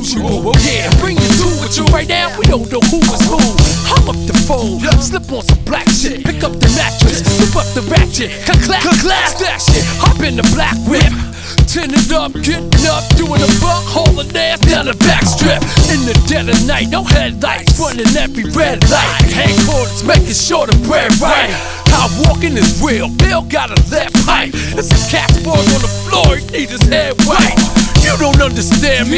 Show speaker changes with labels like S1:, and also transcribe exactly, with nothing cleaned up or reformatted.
S1: mutual. Yeah, bring you to it, you right now, we don't know who is who. Hung up the phone, slip on some black shit, pick up the mattress, slip up the ratchet, clack, clack, stash it, hop in the black whip. Tinted up, getting up, doing a buck, hauling ass down the back strip. In the dead of night, no headlights, running every red light. Hand corners, making sure the bread right. How walking is real, Bill got a left pipe. There's a cat's ball on the floor, he need his head right. You don't understand me.